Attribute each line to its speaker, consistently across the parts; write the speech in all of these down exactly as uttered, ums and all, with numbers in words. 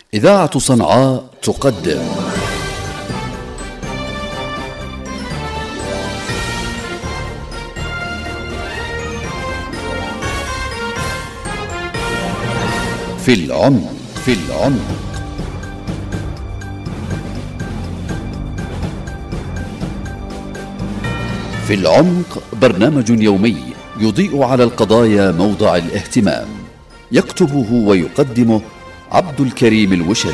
Speaker 1: إذاعة صنعاء تقدم في العمق في العمق في العمق برنامج يومي يضيء على القضايا موضع الاهتمام، يكتبه ويقدمه عبد الكريم الوشري.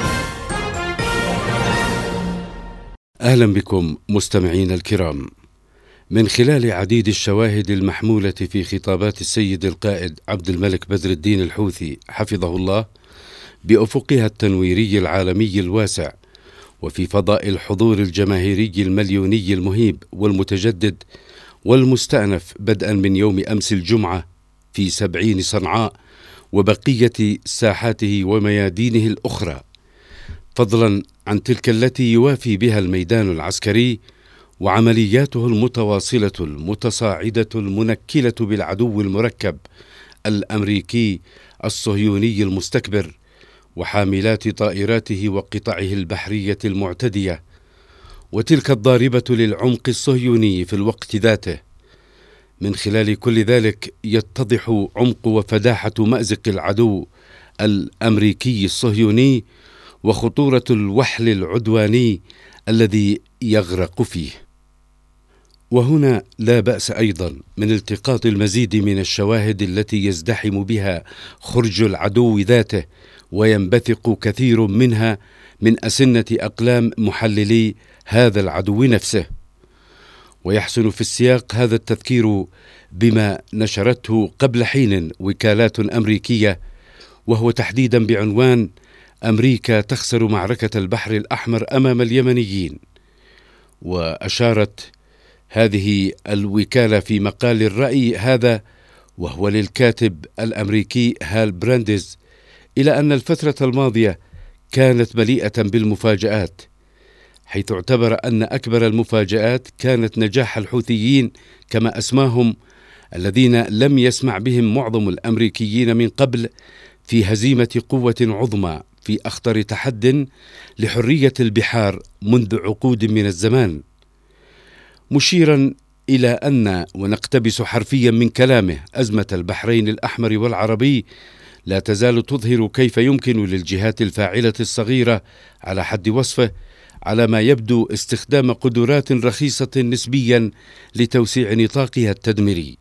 Speaker 2: أهلا بكم مستمعين الكرام. من خلال عديد الشواهد المحمولة في خطابات السيد القائد عبد الملك بدر الدين الحوثي حفظه الله بأفقها التنويري العالمي الواسع، وفي فضاء الحضور الجماهيري المليوني المهيب والمتجدد والمستأنف بدءا من يوم أمس الجمعة في سبعين صنعاء وبقية ساحاته وميادينه الأخرى، فضلا عن تلك التي يوافي بها الميدان العسكري وعملياته المتواصلة المتصاعدة المنكلة بالعدو المركب الأمريكي الصهيوني المستكبر وحاملات طائراته وقطعه البحرية المعتدية، وتلك الضاربة للعمق الصهيوني في الوقت ذاته. من خلال كل ذلك يتضح عمق وفداحة مأزق العدو الأمريكي الصهيوني وخطورة الوحل العدواني الذي يغرق فيه. وهنا لا بأس أيضا من التقاط المزيد من الشواهد التي يزدحم بها خرج العدو ذاته وينبثق كثير منها من أسنة أقلام محللي هذا العدو نفسه. ويحسن في السياق هذا التذكير بما نشرته قبل حين وكالات أمريكية، وهو تحديدا بعنوان أمريكا تخسر معركة البحر الأحمر أمام اليمنيين. وأشارت هذه الوكالة في مقال الرأي هذا، وهو للكاتب الأمريكي هال براندز، إلى أن الفترة الماضية كانت مليئة بالمفاجآت، حيث اعتبر أن أكبر المفاجآت كانت نجاح الحوثيين كما أسماهم، الذين لم يسمع بهم معظم الأمريكيين من قبل، في هزيمة قوة عظمى في أخطر تحد لحرية البحار منذ عقود من الزمان، مشيرا إلى أن، ونقتبس حرفيا من كلامه، أزمة البحرين الأحمر والعربي لا تزال تظهر كيف يمكن للجهات الفاعلة الصغيرة على حد وصفه على ما يبدو استخدام قدرات رخيصة نسبيا لتوسيع نطاقها التدميري.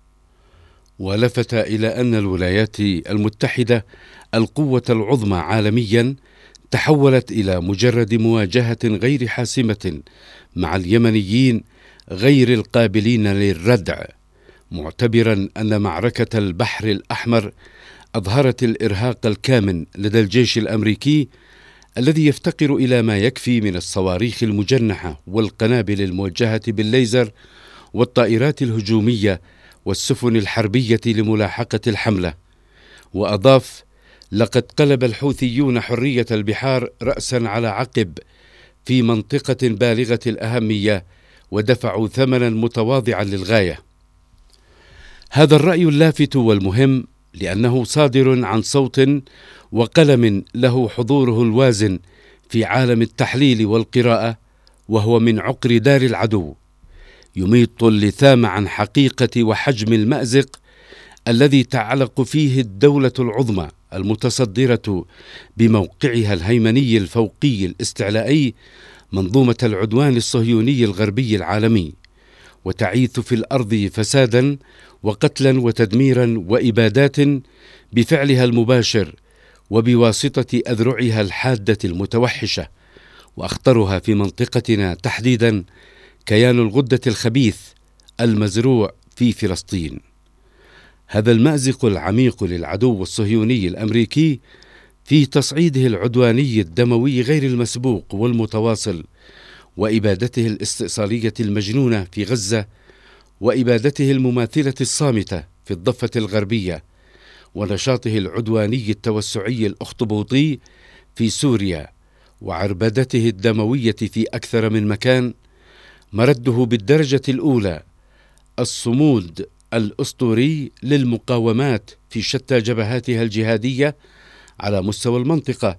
Speaker 2: ولفت إلى أن الولايات المتحدة القوة العظمى عالميا تحولت إلى مجرد مواجهة غير حاسمة مع اليمنيين غير القابلين للردع، معتبرا أن معركة البحر الأحمر أظهرت الإرهاق الكامن لدى الجيش الأمريكي، الذي يفتقر إلى ما يكفي من الصواريخ المجنحة والقنابل الموجهة بالليزر والطائرات الهجومية والسفن الحربية لملاحقة الحملة. وأضاف: لقد قلب الحوثيون حرية البحار رأسا على عقب في منطقة بالغة الأهمية، ودفعوا ثمنا متواضعا للغاية. هذا الرأي اللافت والمهم لأنه صادر عن صوت وقلم له حضوره الوازن في عالم التحليل والقراءة، وهو من عقر دار العدو، يميط اللثام عن حقيقة وحجم المأزق الذي تعلق فيه الدولة العظمى المتصدرة بموقعها الهيمني الفوقي الاستعلائي منظومة العدوان الصهيوني الغربي العالمي، وتعيث في الأرض فسادا وقتلا وتدميرا وإبادات بفعلها المباشر وبواسطة أذرعها الحادة المتوحشة، وأخطرها في منطقتنا تحديدا كيان الغدة الخبيث المزروع في فلسطين. هذا المأزق العميق للعدو الصهيوني الأمريكي في تصعيده العدواني الدموي غير المسبوق والمتواصل، وإبادته الاستئصالية المجنونة في غزة، وإبادته المماثلة الصامتة في الضفة الغربية، ونشاطه العدواني التوسعي الأخطبوطي في سوريا، وعربدته الدموية في أكثر من مكان، مرده بالدرجة الأولى الصمود الأسطوري للمقاومات في شتى جبهاتها الجهادية على مستوى المنطقة،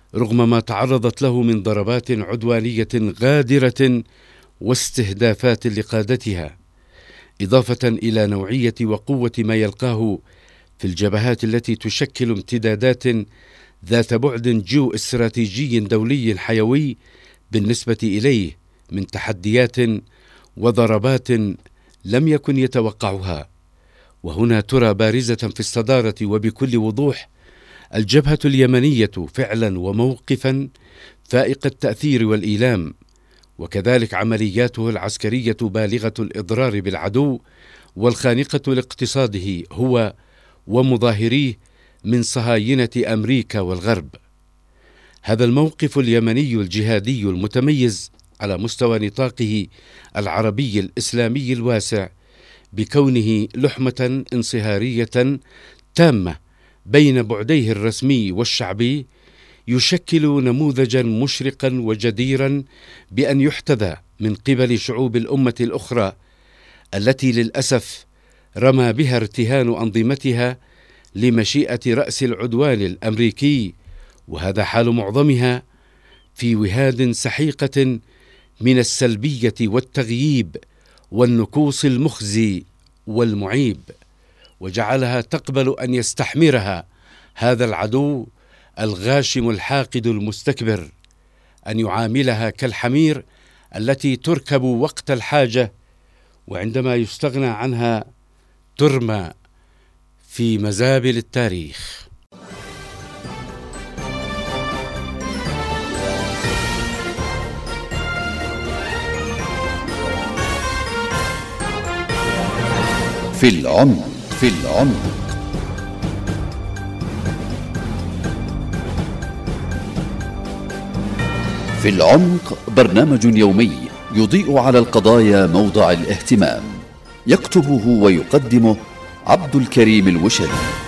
Speaker 2: رغم ما تعرضت له من ضربات عدوانية غادرة واستهدافات لقادتها، إضافة إلى نوعية وقوة ما يلقاه في الجبهات التي تشكل امتدادات ذات بعد جو استراتيجي دولي حيوي بالنسبة إليه من تحديات وضربات لم يكن يتوقعها. وهنا ترى بارزة في الصدارة وبكل وضوح الجبهة اليمنية فعلا وموقفا فائق التأثير والإيلام، وكذلك عملياته العسكرية بالغة الإضرار بالعدو والخانقة لاقتصاده هو ومظاهريه من صهاينة أمريكا والغرب. هذا الموقف اليمني الجهادي المتميز على مستوى نطاقه العربي الإسلامي الواسع بكونه لحمة انصهارية تامة بين بعديه الرسمي والشعبي، يشكل نموذجا مشرقا وجديرا بأن يحتذى من قبل شعوب الأمة الأخرى التي للأسف رمى بها ارتهان أنظمتها لمشيئة رأس العدوان الأمريكي، وهذا حال معظمها في وهاد سحيقة من السلبية والتغييب والنكوص المخزي والمعيب، وجعلها تقبل أن يستحمرها هذا العدو الغاشم الحاقد المستكبر، أن يعاملها كالحمير التي تركب وقت الحاجة، وعندما يستغنى عنها ترمى في مزابل التاريخ.
Speaker 1: في العمق في العمق في العمق برنامج يومي يضيء على القضايا موضع الاهتمام، يكتبه ويقدمه عبد الكريم الوشري.